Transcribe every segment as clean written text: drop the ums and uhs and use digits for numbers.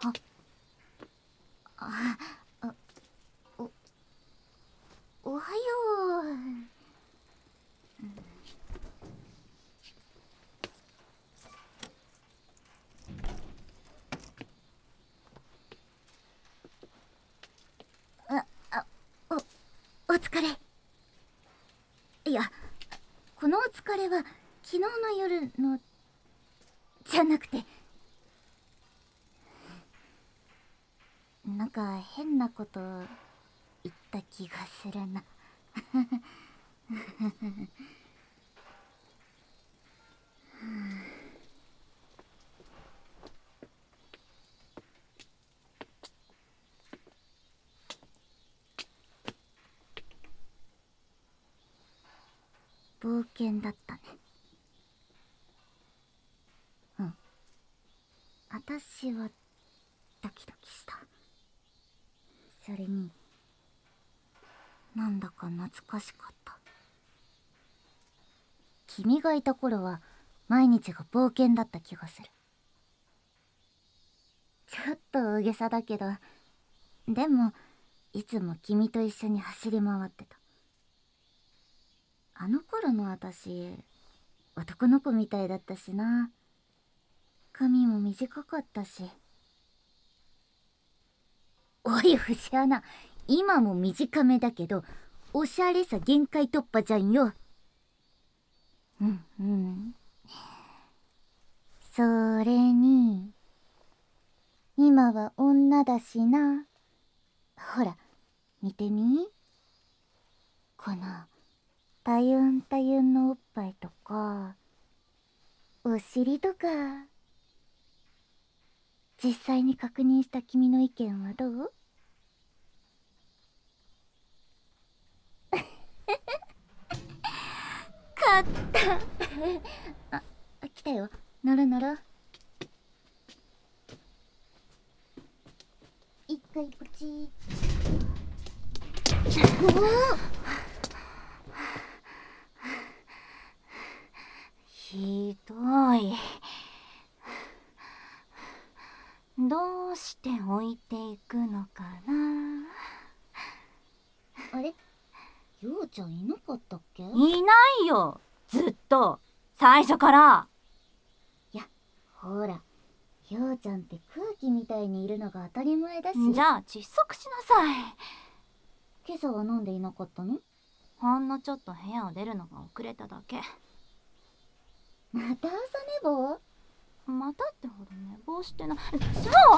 あ、おはよう。お疲れ。いや、このお疲れは昨日の夜のじゃなくて、なんか変なこと言った気がするな。冒険だったね。うん。私はドキドキした。それになんだか懐かしかった。君がいた頃は毎日が冒険だった気がする。ちょっと大げさだけど、でもいつも君と一緒に走り回ってた。あの頃の私、男の子みたいだったしな。髪も短かったし。おい節穴、今も短めだけどおしゃれさ限界突破じゃんよ。うんうん。それに今は女だしな。ほら見てみ、このたゆんたゆんのおっぱいとかお尻とか。実際に確認した君の意見はどう？勝った来たよ。乗る乗る。一回ポチおおひどい。どうして置いていくのかな。 あれ、ようちゃんいなかったっけ？ いないよ、ずっと最初から。 いや、ほら、ようちゃんって空気みたいにいるのが当たり前だし。 じゃあ窒息しなさい。 今朝はなんでいなかったの？ ほんのちょっと部屋を出るのが遅れただけ。 また朝寝坊？ またってほど寝坊してな。そう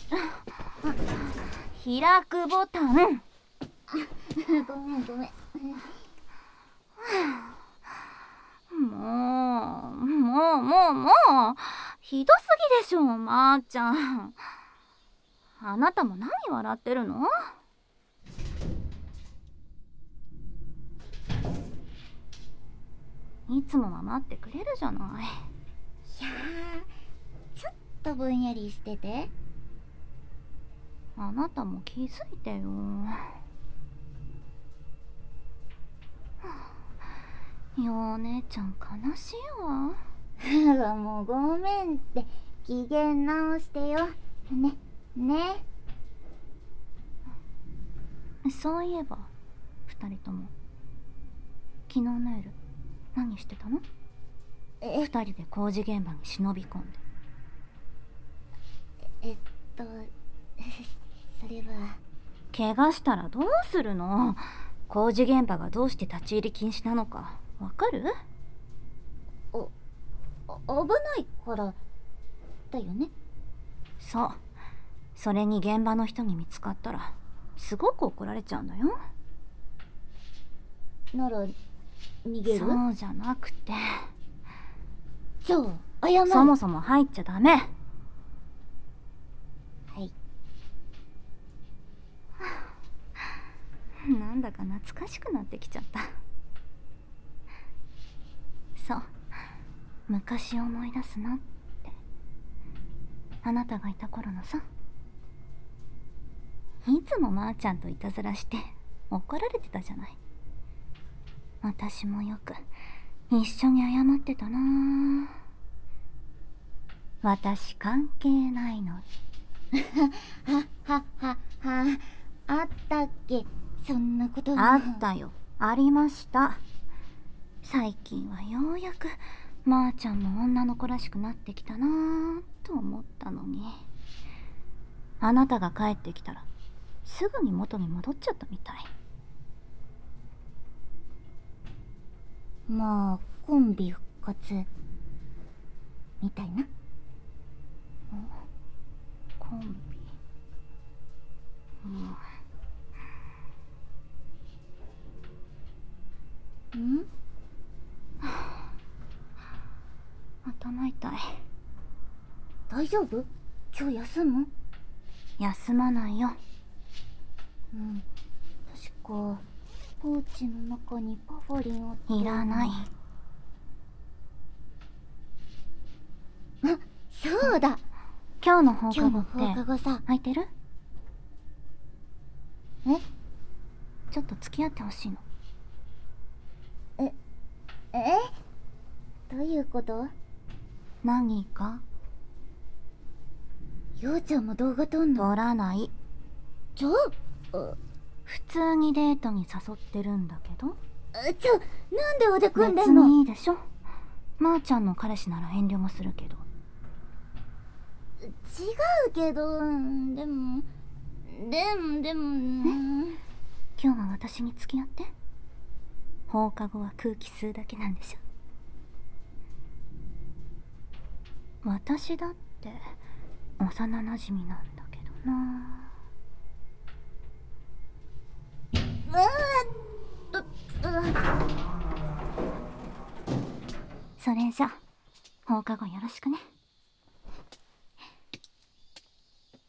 開くボタン。 ごめんごめん。 もうひどすぎでしょ、まーちゃん。あなたも何笑ってるの？いつもは待ってくれるじゃない。 いやー、ちょっとぼんやりしてて。 あなたも気づいてよ。よお姉ちゃん悲しいわ。 もうごめんって、機嫌直してよ。ね、ね。 そういえば二人とも昨日の夜何してたの？二人で工事現場に忍び込んで。 それは。 怪我したらどうするの？工事現場がどうして立ち入り禁止なのかわかる？ 危ないからだよね。 そう。それに現場の人に見つかったらすごく怒られちゃうんだよ。 なら逃げる？ そうじゃなくて。 じゃあ謝る。 そもそも入っちゃダメ。 はい。 なんだか懐かしくなってきちゃった。そう、昔思い出すなって。あなたがいた頃のさ。いつもまーちゃんといたずらして怒られてたじゃない。私もよく一緒に謝ってたな。私関係ないのに。 はあったっけ、そんなことあったよ、ありました。最近はようやくまーちゃんも女の子らしくなってきたなぁと思ったのに、あなたが帰ってきたらすぐに元に戻っちゃったみたい。 まあコンビ復活みたいな。 コンビ、頭痛い。 大丈夫？今日休む？ 休まないよ。 確かポーチの中にパフォリンを。 いらない。 あ、そうだ、 今日の放課今日の後って放課後さ。 空いてる？ えちょっと付き合ってほしいの。 どういうこと？ 何か？ ようちゃんも動画撮んの？ 撮らない。 ちょ普通にデートに誘ってるんだけど。 なんで腕組んで別んの？ にいいでしょ。まーちゃんの彼氏なら遠慮もするけど。 違うけど、でも今日は私に付き合って。放課後は空気吸うだけなんでしょ。私だって幼なじみなんだけどな。それじゃ放課後よろしくね。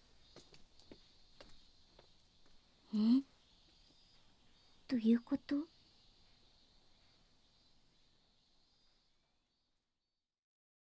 どういうこと？